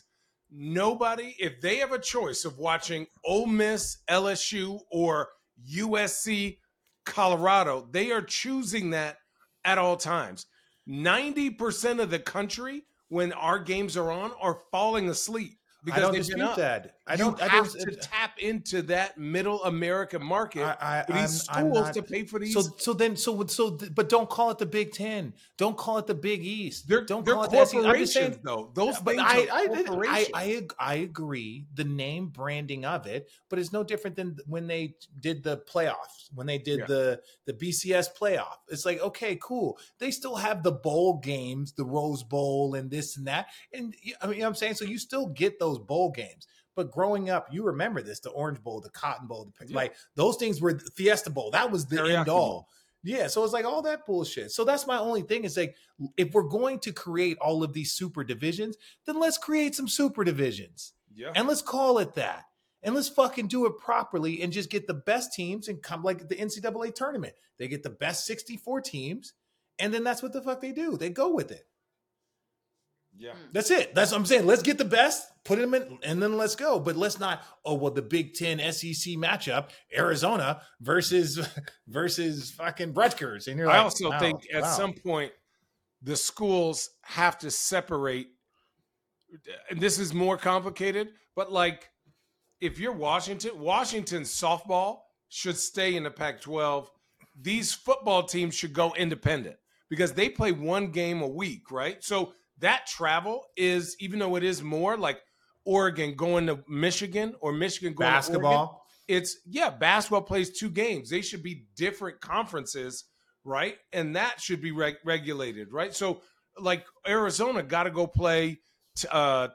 [SPEAKER 2] nobody. If they have a choice of watching Ole Miss, L S U, or U S C, Colorado, they are choosing that at all times. ninety percent of the country, when our games are on, are falling asleep because
[SPEAKER 3] I don't
[SPEAKER 2] they've
[SPEAKER 3] dispute
[SPEAKER 2] been up.
[SPEAKER 3] that. I
[SPEAKER 2] You
[SPEAKER 3] don't. I
[SPEAKER 2] have
[SPEAKER 3] don't.
[SPEAKER 2] to tap into that middle American market
[SPEAKER 3] I, I,
[SPEAKER 2] for these
[SPEAKER 3] I'm- I'm
[SPEAKER 2] schools
[SPEAKER 3] not-
[SPEAKER 2] to pay for these.
[SPEAKER 3] So, so then, so, so, but don't call it the Big Ten. Don't call it the Big East.
[SPEAKER 2] they're
[SPEAKER 3] don't
[SPEAKER 2] they're
[SPEAKER 3] call it the S E C. I'm
[SPEAKER 2] corporations,
[SPEAKER 3] just saying,
[SPEAKER 2] though. Those
[SPEAKER 3] but
[SPEAKER 2] things
[SPEAKER 3] I,
[SPEAKER 2] are
[SPEAKER 3] I, I,
[SPEAKER 2] corporations.
[SPEAKER 3] I, I agree. The name branding of it, but it's no different than when they did the playoffs. When they did
[SPEAKER 2] Yeah.
[SPEAKER 3] the the B C S playoff, it's like, okay, cool. They still have the bowl games, the Rose Bowl, and this and that. And I mean, you know what I'm saying, so you still get those bowl games. But growing up, you remember this: the Orange Bowl, the Cotton Bowl, the,
[SPEAKER 2] Yeah.
[SPEAKER 3] like those things were the Fiesta Bowl. That was the
[SPEAKER 2] Teriyaki
[SPEAKER 3] end all.
[SPEAKER 2] Bowl.
[SPEAKER 3] Yeah, so it's like all that bullshit. So that's my only thing is like, if we're going to create all of these super divisions, then let's create some super divisions
[SPEAKER 2] Yeah.
[SPEAKER 3] and let's call it that. And let's fucking do it properly and just get the best teams and come like the N C double A tournament. They get the best sixty-four teams, and then that's what the fuck they do. They go with it.
[SPEAKER 2] Yeah.
[SPEAKER 3] That's it. That's what I'm saying. Let's get the best, put them in, and then let's go. But let's not, oh, well, the Big Ten S E C matchup, Arizona versus versus fucking Rutgers. And you're like,
[SPEAKER 2] I also
[SPEAKER 3] wow,
[SPEAKER 2] think at
[SPEAKER 3] wow.
[SPEAKER 2] some point the schools have to separate. And this is more complicated, but like if you're Washington, Washington softball should stay in the Pac twelve. These football teams should go independent because they play one game a week, right? So that travel is, even though it is more like Oregon going to Michigan or Michigan going to Oregon,
[SPEAKER 3] basketball.
[SPEAKER 2] it's, yeah, basketball plays two games. They should be different conferences, right? And that should be reg- regulated, right? So, like, Arizona got to go play, t- uh,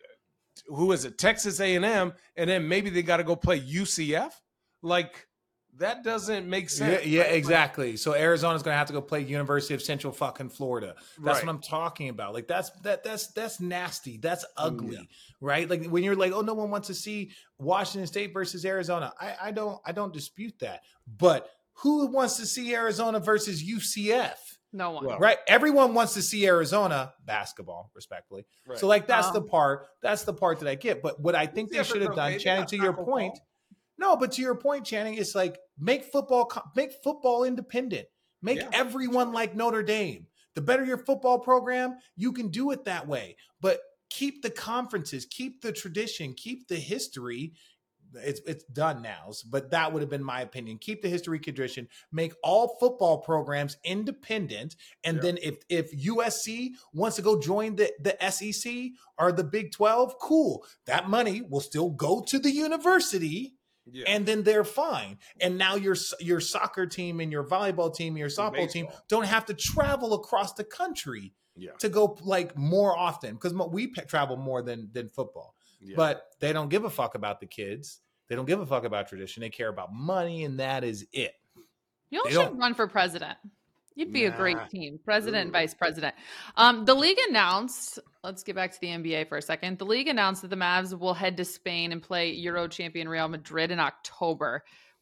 [SPEAKER 2] t- who is it, Texas A and M, and then maybe they got to go play U C F? Like, that doesn't make
[SPEAKER 3] Yeah,
[SPEAKER 2] sense.
[SPEAKER 3] yeah,
[SPEAKER 2] right? Like,
[SPEAKER 3] exactly. So Arizona's going to have to go play University of Central fucking Florida. That's
[SPEAKER 2] Right.
[SPEAKER 3] what I'm talking about. Like that's that that's that's nasty. That's ugly,
[SPEAKER 2] Yeah.
[SPEAKER 3] right? Like when you're like, oh, no one wants to see Washington State versus Arizona. I, I don't I don't dispute that. But who wants to see Arizona versus U C F?
[SPEAKER 4] No one.
[SPEAKER 2] Well,
[SPEAKER 3] Right? Everyone wants to see Arizona basketball, respectfully.
[SPEAKER 2] Right.
[SPEAKER 3] So like that's
[SPEAKER 4] Um,
[SPEAKER 3] the part. That's the part that I get. But what I think they
[SPEAKER 2] Yeah,
[SPEAKER 3] should
[SPEAKER 2] but
[SPEAKER 3] have done,
[SPEAKER 2] okay, they
[SPEAKER 3] Channing,
[SPEAKER 2] got
[SPEAKER 3] to your
[SPEAKER 2] Taco
[SPEAKER 3] point.
[SPEAKER 2] Bell.
[SPEAKER 3] No, but to your point, Channing, it's like make football co- make football independent. Make
[SPEAKER 2] Yeah,
[SPEAKER 3] everyone like Notre Dame. The better your football program, you can do it that way. But keep the conferences, keep the tradition, keep the history. It's it's done now, but that would have been my opinion. Keep the history tradition. Make all football programs independent, and
[SPEAKER 2] Yeah.
[SPEAKER 3] then if if U S C wants to go join the the S E C or the Big twelve, cool. That money will still go to the university.
[SPEAKER 2] Yeah.
[SPEAKER 3] And then they're fine. And now your your soccer team and your volleyball team and your softball team
[SPEAKER 2] baseball.
[SPEAKER 3] don't have to travel across the country
[SPEAKER 2] yeah.
[SPEAKER 3] to go like more often because we pe- travel more than than football.
[SPEAKER 2] Yeah.
[SPEAKER 3] But they don't give a fuck about the kids. They don't give a fuck about tradition. They care about money, and that is it.
[SPEAKER 4] You all
[SPEAKER 3] They
[SPEAKER 4] should
[SPEAKER 3] don't-
[SPEAKER 4] run for president. You'd be a great
[SPEAKER 2] Nah.
[SPEAKER 4] team, president and
[SPEAKER 2] Ooh.
[SPEAKER 4] vice president. Um, the league announced, let's get back to the N B A for a second. The league announced that the Mavs will head to Spain and play Euro champion Real Madrid in October,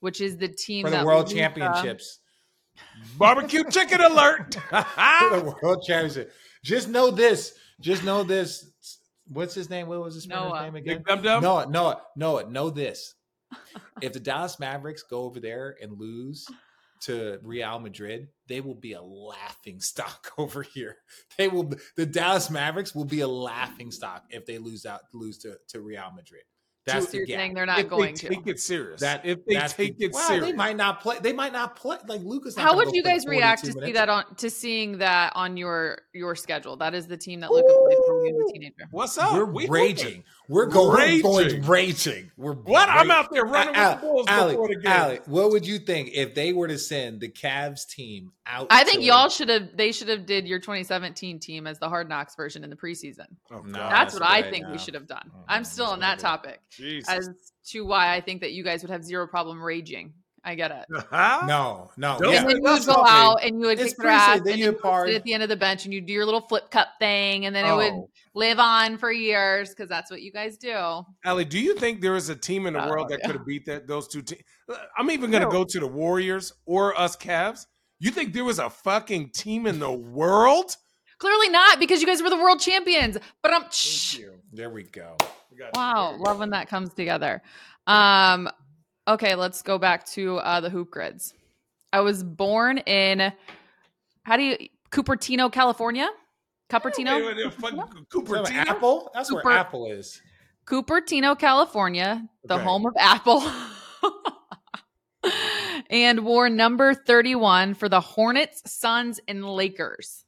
[SPEAKER 4] which is the team
[SPEAKER 3] for the
[SPEAKER 4] that
[SPEAKER 3] World
[SPEAKER 4] Luka-
[SPEAKER 3] Championships.
[SPEAKER 2] Barbecue chicken alert.
[SPEAKER 3] For the World Championship. Just know this. Just know this. What's his name? What was his
[SPEAKER 4] Noah.
[SPEAKER 3] name again?
[SPEAKER 2] Big Dum Dum?
[SPEAKER 3] Noah. Noah. Noah. Know this. If the Dallas Mavericks go over there and lose to Real Madrid, they will be a laughing stock over here. They will. The Dallas Mavericks will be a laughing stock if they lose out lose to, to Real Madrid. That's
[SPEAKER 4] So
[SPEAKER 3] the
[SPEAKER 4] you're
[SPEAKER 3] gap.
[SPEAKER 4] saying they're not
[SPEAKER 2] If
[SPEAKER 4] going
[SPEAKER 2] they
[SPEAKER 4] to.
[SPEAKER 2] take it serious.
[SPEAKER 3] That
[SPEAKER 2] if they
[SPEAKER 3] that's
[SPEAKER 2] take
[SPEAKER 3] the,
[SPEAKER 2] it
[SPEAKER 3] well,
[SPEAKER 2] serious.
[SPEAKER 3] they might not play. They might not play. Like Luka's. Not
[SPEAKER 4] How
[SPEAKER 3] gonna
[SPEAKER 4] would
[SPEAKER 3] go
[SPEAKER 4] you
[SPEAKER 3] play
[SPEAKER 4] guys react to
[SPEAKER 3] forty-two
[SPEAKER 4] see
[SPEAKER 3] minutes.
[SPEAKER 4] that on to seeing that on your your schedule? That is the team that Luka played for when he was a teenager.
[SPEAKER 2] What's up?
[SPEAKER 3] We're
[SPEAKER 2] We
[SPEAKER 3] raging. We're going
[SPEAKER 2] Raging.
[SPEAKER 3] We're going raging. We're
[SPEAKER 2] What? I'm
[SPEAKER 3] raging.
[SPEAKER 2] out there running
[SPEAKER 3] Al-
[SPEAKER 2] with the Bulls
[SPEAKER 3] Alec,
[SPEAKER 2] before the game.
[SPEAKER 3] Alec, what would you think if they were to send the Cavs team out?
[SPEAKER 4] I think
[SPEAKER 3] to-
[SPEAKER 4] y'all should have. They should have did your twenty seventeen team as the Hard Knocks version in the preseason.
[SPEAKER 2] Oh,
[SPEAKER 3] No.
[SPEAKER 2] God.
[SPEAKER 4] That's
[SPEAKER 3] that's
[SPEAKER 4] what I
[SPEAKER 3] right
[SPEAKER 4] think we
[SPEAKER 3] now.
[SPEAKER 4] should have done.
[SPEAKER 3] Oh,
[SPEAKER 4] I'm still
[SPEAKER 3] that's
[SPEAKER 4] on that
[SPEAKER 3] right.
[SPEAKER 4] topic
[SPEAKER 2] Jesus.
[SPEAKER 4] as to why I think that you guys would have zero problem raging. I get it.
[SPEAKER 2] Huh?
[SPEAKER 3] No, no.
[SPEAKER 2] Don't
[SPEAKER 3] yeah.
[SPEAKER 4] And then you would
[SPEAKER 3] That's
[SPEAKER 4] go
[SPEAKER 3] okay.
[SPEAKER 4] out and you would
[SPEAKER 3] It's
[SPEAKER 4] kick their ass,
[SPEAKER 3] preseason,
[SPEAKER 4] and
[SPEAKER 3] then
[SPEAKER 4] then
[SPEAKER 3] you
[SPEAKER 4] you would
[SPEAKER 3] part-
[SPEAKER 4] sit at the end of the bench and you do your little flip cup thing, and then it would
[SPEAKER 2] Oh.
[SPEAKER 4] live on for years because that's what you guys do.
[SPEAKER 2] Allie, do you think there is a team in the
[SPEAKER 4] Oh,
[SPEAKER 2] world that
[SPEAKER 4] yeah.
[SPEAKER 2] could have beat that those two teams? I'm even going to
[SPEAKER 4] No.
[SPEAKER 2] go to the Warriors or us Cavs. You think there was a fucking team in the world?
[SPEAKER 4] Clearly not, because you guys were the world champions. But I'm
[SPEAKER 2] Thank you.
[SPEAKER 3] There we go.
[SPEAKER 2] We got-
[SPEAKER 4] wow, love when that comes together. Um, okay, let's go back to uh, the hoop grids. I was born in how do you Cupertino, California? Cupertino,
[SPEAKER 2] Wait, wait, wait, fuck,
[SPEAKER 3] Is that
[SPEAKER 2] Cupertino?
[SPEAKER 3] Apple? That's
[SPEAKER 4] Cooper-
[SPEAKER 3] where Apple is.
[SPEAKER 4] Cupertino, California, the
[SPEAKER 2] Okay.
[SPEAKER 4] home of Apple. And wore number thirty-one for the Hornets, Suns, and Lakers.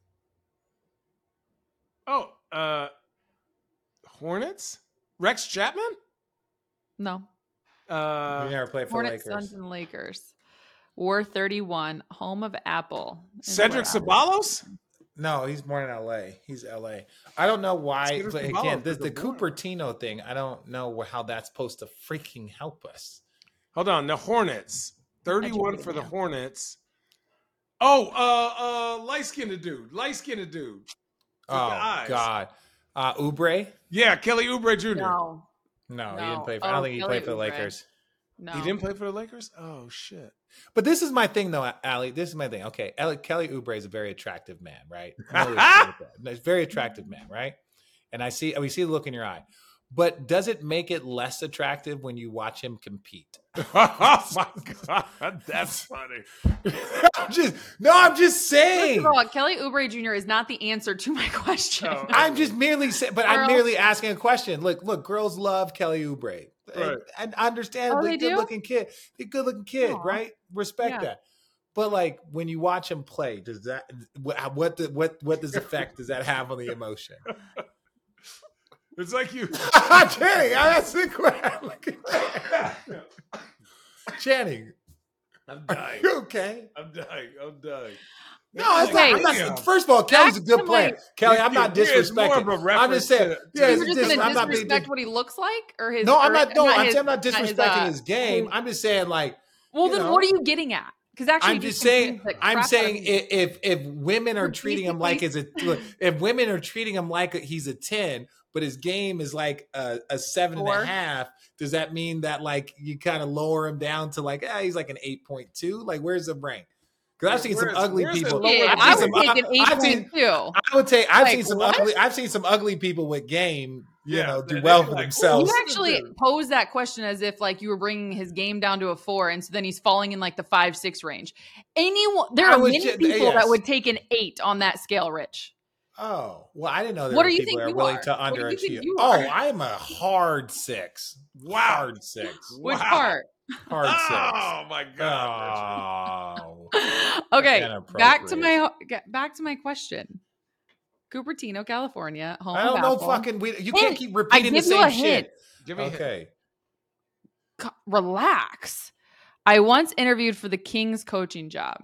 [SPEAKER 2] Oh, uh, Hornets? Rex Chapman?
[SPEAKER 4] No.
[SPEAKER 3] Uh, you never played for
[SPEAKER 4] Hornets,
[SPEAKER 3] the Lakers.
[SPEAKER 4] Suns, and Lakers. War thirty-one, home of Apple. is
[SPEAKER 2] Cedric
[SPEAKER 4] where Apple-
[SPEAKER 2] Ceballos?
[SPEAKER 3] No, he's born in L A. He's L A. I don't know why.
[SPEAKER 2] Cedric
[SPEAKER 3] But
[SPEAKER 2] Ceballos
[SPEAKER 3] again, this
[SPEAKER 2] was
[SPEAKER 3] the
[SPEAKER 2] born.
[SPEAKER 3] Cupertino thing. I don't know how that's supposed to freaking help us.
[SPEAKER 2] Hold on, the Hornets. thirty-one
[SPEAKER 4] Educated
[SPEAKER 2] for the
[SPEAKER 4] man.
[SPEAKER 2] Hornets. Oh, uh, uh, light-skinned dude. Light-skinned dude.
[SPEAKER 3] Oh
[SPEAKER 2] the eyes.
[SPEAKER 3] God, uh, Oubre?
[SPEAKER 2] Yeah, Kelly Oubre Junior
[SPEAKER 4] No.
[SPEAKER 3] No, he
[SPEAKER 4] No.
[SPEAKER 3] didn't play for. I
[SPEAKER 4] Oh,
[SPEAKER 3] don't think he
[SPEAKER 4] Kelly
[SPEAKER 3] played for the
[SPEAKER 4] Oubre.
[SPEAKER 3] Lakers.
[SPEAKER 4] No.
[SPEAKER 2] He didn't play for the Lakers? Oh, shit.
[SPEAKER 3] But this is my thing, though, Ali. This is my thing. Okay, Ellie, Kelly Oubre is a very attractive man, right? No issue with that. No, he's a very attractive man, right? And I see, we see the look in your eye. But does it make it less attractive when you watch him compete?
[SPEAKER 2] Oh, my God. That's funny.
[SPEAKER 3] I'm just no, I'm just
[SPEAKER 4] First
[SPEAKER 3] saying.
[SPEAKER 4] of all, Kelly Oubre Junior is not the answer to my question.
[SPEAKER 2] Oh.
[SPEAKER 3] I'm just merely saying, but I'm
[SPEAKER 4] Girl.
[SPEAKER 3] merely asking a question. Look, look, girls love Kelly Oubre.
[SPEAKER 2] Right.
[SPEAKER 3] And I understand,
[SPEAKER 4] Oh,
[SPEAKER 3] the
[SPEAKER 4] they do?
[SPEAKER 3] good looking kid, the good looking kid,
[SPEAKER 4] Aw.
[SPEAKER 3] right? Respect
[SPEAKER 4] Yeah.
[SPEAKER 3] that. But like when you watch him play, does that what what the, what what does effect does that have on the emotion?
[SPEAKER 2] It's like you.
[SPEAKER 3] Channing, that's the question. Channing,
[SPEAKER 2] I'm
[SPEAKER 3] are
[SPEAKER 2] dying.
[SPEAKER 3] you okay?
[SPEAKER 2] I'm dying. I'm dying.
[SPEAKER 3] No, it's
[SPEAKER 4] Okay.
[SPEAKER 3] not, I'm not. First of all, Kelly's a
[SPEAKER 4] Back
[SPEAKER 3] good
[SPEAKER 4] to
[SPEAKER 3] player.
[SPEAKER 4] my-
[SPEAKER 3] Kelly, I'm not
[SPEAKER 2] Yeah, it's more
[SPEAKER 3] disrespecting.
[SPEAKER 2] of a
[SPEAKER 3] I'm
[SPEAKER 2] reference
[SPEAKER 3] just saying.
[SPEAKER 2] to-
[SPEAKER 3] yeah,
[SPEAKER 2] to-
[SPEAKER 3] it's
[SPEAKER 4] You're just
[SPEAKER 3] dis-
[SPEAKER 4] going
[SPEAKER 3] I'm
[SPEAKER 4] to
[SPEAKER 3] not being
[SPEAKER 4] disrespect what he looks like, or his?
[SPEAKER 3] No, I'm
[SPEAKER 4] or-
[SPEAKER 3] not. No, I'm,
[SPEAKER 4] his-
[SPEAKER 3] I'm not
[SPEAKER 4] his,
[SPEAKER 3] disrespecting
[SPEAKER 4] uh,
[SPEAKER 3] his game. I'm just saying, like,
[SPEAKER 4] Well,
[SPEAKER 3] you
[SPEAKER 4] then
[SPEAKER 3] know,
[SPEAKER 4] what are you getting at? Because actually,
[SPEAKER 3] I'm
[SPEAKER 4] you
[SPEAKER 3] just saying.
[SPEAKER 4] confused the
[SPEAKER 3] I'm
[SPEAKER 4] crap out
[SPEAKER 3] saying
[SPEAKER 4] of me.
[SPEAKER 3] i- if if women are
[SPEAKER 4] You're
[SPEAKER 3] treating him like as a
[SPEAKER 4] basically-
[SPEAKER 3] if women are treating him like he's a ten, but his game is like a, a seven and
[SPEAKER 4] Four.
[SPEAKER 3] a half, does that mean that like you kind of lower him down to like ah, he's like an eight point two? Like, where's the brain? Because I've seen some
[SPEAKER 2] Where's-
[SPEAKER 3] ugly
[SPEAKER 2] where's the
[SPEAKER 3] people.
[SPEAKER 2] lower
[SPEAKER 4] Yeah,
[SPEAKER 3] I've
[SPEAKER 4] I
[SPEAKER 3] seen
[SPEAKER 4] would
[SPEAKER 3] some-
[SPEAKER 4] take an eight
[SPEAKER 3] I've seen-
[SPEAKER 4] point two.
[SPEAKER 3] I would take. I've
[SPEAKER 4] Like,
[SPEAKER 3] seen some
[SPEAKER 4] what?
[SPEAKER 3] ugly. I've seen some ugly people with game. You
[SPEAKER 2] Yeah,
[SPEAKER 3] know,
[SPEAKER 2] they-
[SPEAKER 3] do well
[SPEAKER 2] they
[SPEAKER 3] for
[SPEAKER 2] like,
[SPEAKER 3] themselves.
[SPEAKER 4] You actually posed that question as if like you were bringing his game down to a four, and so then he's falling in like the five six range. Anyone, there
[SPEAKER 3] I
[SPEAKER 4] are
[SPEAKER 3] was
[SPEAKER 4] many
[SPEAKER 3] ju-
[SPEAKER 4] people
[SPEAKER 3] yes.
[SPEAKER 4] that would take an eight on that scale, Rich.
[SPEAKER 3] Oh, well, I didn't know there
[SPEAKER 4] What
[SPEAKER 3] were
[SPEAKER 4] do you
[SPEAKER 3] people
[SPEAKER 4] think
[SPEAKER 3] that are
[SPEAKER 4] you
[SPEAKER 3] willing
[SPEAKER 4] are?
[SPEAKER 3] to
[SPEAKER 4] What do you think
[SPEAKER 3] underachieve.
[SPEAKER 4] you
[SPEAKER 3] Oh,
[SPEAKER 4] are?
[SPEAKER 3] I'm a hard six.
[SPEAKER 2] Wow.
[SPEAKER 3] Hard six.
[SPEAKER 4] Which
[SPEAKER 2] Wow.
[SPEAKER 4] part?
[SPEAKER 3] Hard
[SPEAKER 2] Oh, my God.
[SPEAKER 3] six. Oh.
[SPEAKER 4] Okay, back to
[SPEAKER 3] Inappropriate.
[SPEAKER 4] my get- back to my question. Cupertino, California, home
[SPEAKER 3] I don't
[SPEAKER 4] of
[SPEAKER 3] know
[SPEAKER 4] Apple.
[SPEAKER 3] fucking we, you can't
[SPEAKER 4] Hint.
[SPEAKER 3] keep
[SPEAKER 4] I
[SPEAKER 3] repeating the
[SPEAKER 4] give you
[SPEAKER 3] same
[SPEAKER 4] a hint.
[SPEAKER 3] shit.
[SPEAKER 2] Give me a hint.
[SPEAKER 3] Okay.
[SPEAKER 4] C- Relax. I once interviewed for the Kings coaching job.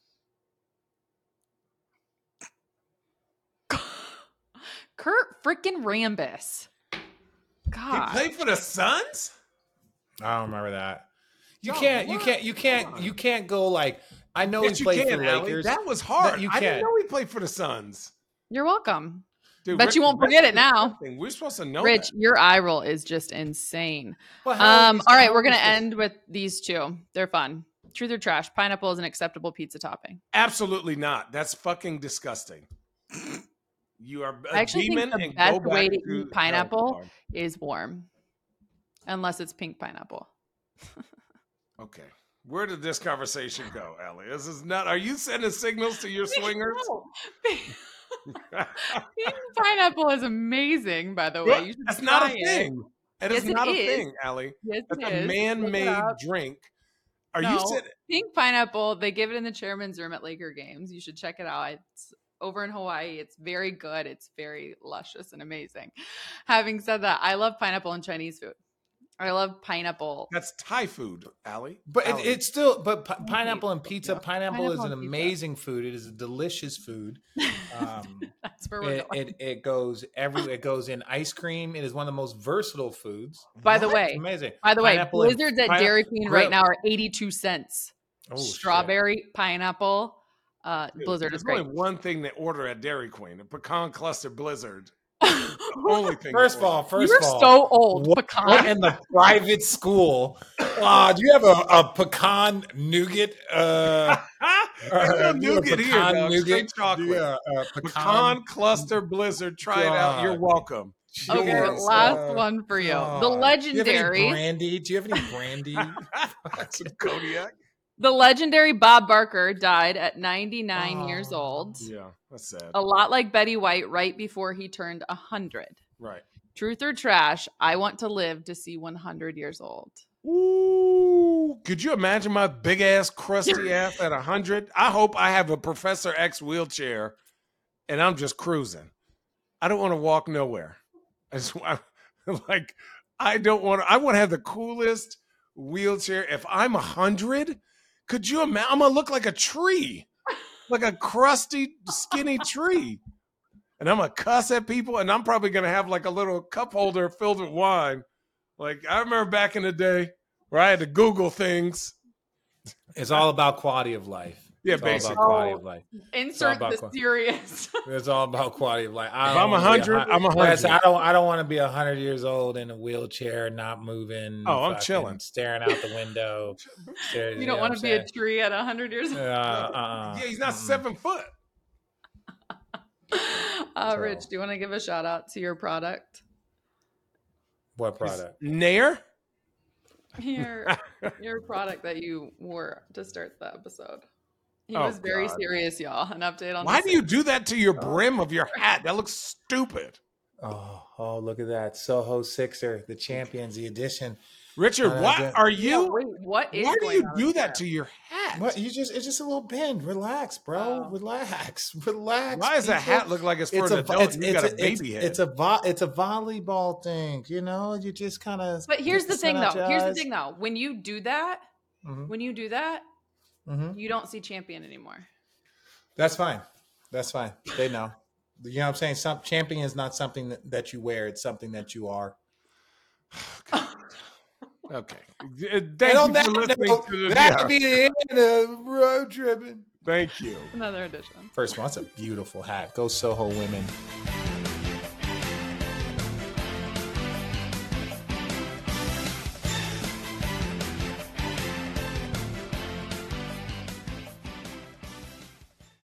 [SPEAKER 4] Kurt freaking Rambis.
[SPEAKER 2] He
[SPEAKER 4] God.
[SPEAKER 2] played for the Suns?
[SPEAKER 3] I don't remember that. You
[SPEAKER 2] No,
[SPEAKER 3] can't you
[SPEAKER 2] what?
[SPEAKER 3] can't you
[SPEAKER 2] Come
[SPEAKER 3] can't
[SPEAKER 2] on.
[SPEAKER 3] you can't go like I know
[SPEAKER 2] Yes,
[SPEAKER 3] he
[SPEAKER 2] you
[SPEAKER 3] played
[SPEAKER 2] can,
[SPEAKER 3] for the
[SPEAKER 2] Allie.
[SPEAKER 3] Lakers.
[SPEAKER 2] That was hard.
[SPEAKER 3] you
[SPEAKER 2] I didn't
[SPEAKER 3] can't.
[SPEAKER 2] know he played for the Suns.
[SPEAKER 4] You're welcome.
[SPEAKER 2] Dude,
[SPEAKER 4] Bet
[SPEAKER 2] Rich,
[SPEAKER 4] you won't
[SPEAKER 2] that's
[SPEAKER 4] forget it now.
[SPEAKER 2] disgusting. We're supposed to know
[SPEAKER 4] Rich,
[SPEAKER 2] that.
[SPEAKER 4] your eye roll is just insane.
[SPEAKER 3] Well, how
[SPEAKER 4] Um,
[SPEAKER 3] is-
[SPEAKER 4] all right,
[SPEAKER 3] how
[SPEAKER 4] we're gonna
[SPEAKER 3] is this-
[SPEAKER 4] end with these two. They're fun. Truth or trash? Pineapple is an acceptable pizza topping.
[SPEAKER 2] Absolutely not. That's fucking disgusting. You are a
[SPEAKER 4] I actually
[SPEAKER 2] demon
[SPEAKER 4] think the
[SPEAKER 2] and
[SPEAKER 4] best
[SPEAKER 2] go
[SPEAKER 4] way
[SPEAKER 2] back
[SPEAKER 4] to
[SPEAKER 2] to
[SPEAKER 4] eat pineapple
[SPEAKER 2] hell.
[SPEAKER 4] is warm, unless it's pink pineapple.
[SPEAKER 2] Okay. Where did this conversation go, Allie? This is not. Are you sending signals to your swingers?
[SPEAKER 4] No. Pink pineapple is amazing, by the way. You should
[SPEAKER 2] That's not
[SPEAKER 4] try
[SPEAKER 2] a
[SPEAKER 4] it.
[SPEAKER 2] thing. That is
[SPEAKER 4] Yes, it
[SPEAKER 2] not a
[SPEAKER 4] is.
[SPEAKER 2] thing, Allie.
[SPEAKER 4] Yes,
[SPEAKER 2] That's
[SPEAKER 4] it
[SPEAKER 2] a
[SPEAKER 4] is. Look it
[SPEAKER 2] man-made
[SPEAKER 4] up.
[SPEAKER 2] drink. Are
[SPEAKER 4] no,
[SPEAKER 2] you saying?
[SPEAKER 4] pink pineapple? They give it in the chairman's room at Laker games. You should check it out. It's over in Hawaii. It's very good. It's very luscious and amazing. Having said that, I love pineapple in Chinese food. I love pineapple.
[SPEAKER 2] That's Thai food, Allie.
[SPEAKER 3] But it,
[SPEAKER 2] Allie.
[SPEAKER 3] it's still, but pi- pineapple and pizza.
[SPEAKER 2] Yeah.
[SPEAKER 3] Pineapple,
[SPEAKER 4] Pineapple
[SPEAKER 3] is an
[SPEAKER 4] and pizza.
[SPEAKER 3] amazing food. It is a delicious food. Um,
[SPEAKER 4] That's where we're
[SPEAKER 3] it,
[SPEAKER 4] going.
[SPEAKER 3] it it goes every. It goes in ice cream. It is one of the most versatile foods.
[SPEAKER 4] By the
[SPEAKER 3] It's
[SPEAKER 4] way,
[SPEAKER 3] amazing.
[SPEAKER 4] by the way,
[SPEAKER 3] Pineapple and-
[SPEAKER 4] blizzards at
[SPEAKER 3] pine-
[SPEAKER 4] Dairy Queen
[SPEAKER 3] grill-
[SPEAKER 4] right now are eighty-two cents.
[SPEAKER 3] Oh, shit.
[SPEAKER 4] Strawberry, pineapple, uh,
[SPEAKER 2] Dude,
[SPEAKER 4] blizzard
[SPEAKER 2] There's
[SPEAKER 4] is great.
[SPEAKER 2] only one thing to order at Dairy Queen: a pecan cluster blizzard. The only thing.
[SPEAKER 3] First
[SPEAKER 2] to
[SPEAKER 3] of all,
[SPEAKER 2] order.
[SPEAKER 3] first
[SPEAKER 4] You're
[SPEAKER 3] of all,
[SPEAKER 4] so old.
[SPEAKER 3] What,
[SPEAKER 4] Pecan.
[SPEAKER 3] what in the private school? Uh, do you have a, a pecan nougat? Uh,
[SPEAKER 2] There's no
[SPEAKER 3] uh, do you have
[SPEAKER 2] nougat here,
[SPEAKER 3] pecan
[SPEAKER 2] dog. Straight chocolate.
[SPEAKER 3] Yeah, uh,
[SPEAKER 2] Pecan,
[SPEAKER 3] pecan.
[SPEAKER 2] cluster blizzard. Try it out. You're
[SPEAKER 3] God.
[SPEAKER 2] welcome.
[SPEAKER 4] Okay,
[SPEAKER 3] Jeez,
[SPEAKER 4] last
[SPEAKER 3] uh,
[SPEAKER 4] one for you.
[SPEAKER 3] God.
[SPEAKER 4] The
[SPEAKER 3] Do you have
[SPEAKER 4] legendary,
[SPEAKER 3] any brandy? Do you have any brandy?
[SPEAKER 2] Some Kodiak.
[SPEAKER 4] the legendary Bob Barker died at ninety-nine years
[SPEAKER 3] Oh.
[SPEAKER 4] old.
[SPEAKER 2] Yeah, that's sad.
[SPEAKER 4] A lot like Betty White right before he turned one hundred.
[SPEAKER 2] Right.
[SPEAKER 4] Truth or trash? I want to live to see one hundred years old.
[SPEAKER 2] Ooh, could you imagine my big ass, crusty ass at a hundred? I hope I have a Professor X wheelchair, and I'm just cruising. I don't want to walk nowhere. I just I, like I don't want to. I want to have the coolest wheelchair. If I'm a hundred, could you imagine? I'm gonna look like a tree, like a crusty, skinny tree, and I'm gonna cuss at people, and I'm probably gonna have like a little cup holder filled with wine. Like I remember back in the day where I had to Google things.
[SPEAKER 3] It's all about quality of life.
[SPEAKER 2] Yeah,
[SPEAKER 3] it's all
[SPEAKER 2] basically.
[SPEAKER 3] about quality of life.
[SPEAKER 4] Insert
[SPEAKER 3] about
[SPEAKER 4] the
[SPEAKER 3] qu-
[SPEAKER 4] serious.
[SPEAKER 3] It's all about quality of life. I
[SPEAKER 2] If
[SPEAKER 3] don't
[SPEAKER 2] I'm
[SPEAKER 3] wanna be
[SPEAKER 2] a hundred,
[SPEAKER 3] hun-
[SPEAKER 2] I'm a
[SPEAKER 3] Whereas
[SPEAKER 2] hundred.
[SPEAKER 3] I don't. I don't want to be a hundred years old in a wheelchair, not moving.
[SPEAKER 2] Oh, I'm
[SPEAKER 3] fucking
[SPEAKER 2] chilling.
[SPEAKER 3] staring out the window. Stare-
[SPEAKER 4] You
[SPEAKER 3] know
[SPEAKER 4] don't
[SPEAKER 3] what
[SPEAKER 4] want
[SPEAKER 3] I'm
[SPEAKER 4] to be a
[SPEAKER 3] saying?
[SPEAKER 4] tree at one hundred years
[SPEAKER 3] Uh,
[SPEAKER 4] old.
[SPEAKER 3] uh-uh.
[SPEAKER 2] Yeah, he's not
[SPEAKER 3] Mm-mm.
[SPEAKER 2] seven foot.
[SPEAKER 4] Uh,
[SPEAKER 3] So-
[SPEAKER 4] Rich, do you want to give a shout out to your product?
[SPEAKER 3] What product?
[SPEAKER 2] Nair?
[SPEAKER 4] Your your product that you wore to start the episode. He
[SPEAKER 2] Oh,
[SPEAKER 4] was very
[SPEAKER 2] God.
[SPEAKER 4] serious, y'all. An update on
[SPEAKER 2] Why
[SPEAKER 4] the
[SPEAKER 2] do you do that to your brim of your hat? That looks stupid.
[SPEAKER 3] Oh, oh, look at that Soho Sixer, the Champions, the edition.
[SPEAKER 2] Richard,
[SPEAKER 3] Uh,
[SPEAKER 2] what
[SPEAKER 3] that-
[SPEAKER 2] are
[SPEAKER 4] Yeah,
[SPEAKER 2] you?
[SPEAKER 4] wait, what is
[SPEAKER 2] Why do
[SPEAKER 4] going
[SPEAKER 2] you
[SPEAKER 4] on
[SPEAKER 2] do
[SPEAKER 4] with
[SPEAKER 2] that to your hat?
[SPEAKER 3] What you just? It's just a little bend. Relax, bro.
[SPEAKER 4] Oh.
[SPEAKER 3] Relax. Relax.
[SPEAKER 2] Why does that
[SPEAKER 3] people.
[SPEAKER 2] hat look like it's for
[SPEAKER 3] It's
[SPEAKER 2] an
[SPEAKER 3] a,
[SPEAKER 2] adult?
[SPEAKER 3] it's,
[SPEAKER 2] and you
[SPEAKER 3] it's,
[SPEAKER 2] got a
[SPEAKER 3] a,
[SPEAKER 2] baby
[SPEAKER 3] it's,
[SPEAKER 2] head.
[SPEAKER 3] it's a vo- it's a volleyball thing, you know. You just kind of.
[SPEAKER 4] But here's the thing, though. Here's the thing, though. When you do that,
[SPEAKER 3] hmm
[SPEAKER 4] when you do that,
[SPEAKER 3] hmm
[SPEAKER 4] you don't see champion anymore.
[SPEAKER 3] That's fine. That's fine. They know. You know what I'm saying? Some champion is not something that, that you wear. It's something that you are.
[SPEAKER 2] Okay. Uh,
[SPEAKER 3] And
[SPEAKER 2] Thank
[SPEAKER 3] on
[SPEAKER 2] you
[SPEAKER 3] that
[SPEAKER 2] for listening
[SPEAKER 3] note,
[SPEAKER 2] to the
[SPEAKER 3] that
[SPEAKER 2] yeah,
[SPEAKER 3] could be the end of road tripping.
[SPEAKER 2] Thank you.
[SPEAKER 4] Another edition.
[SPEAKER 3] First of all, it's a beautiful hat. Go Soho women.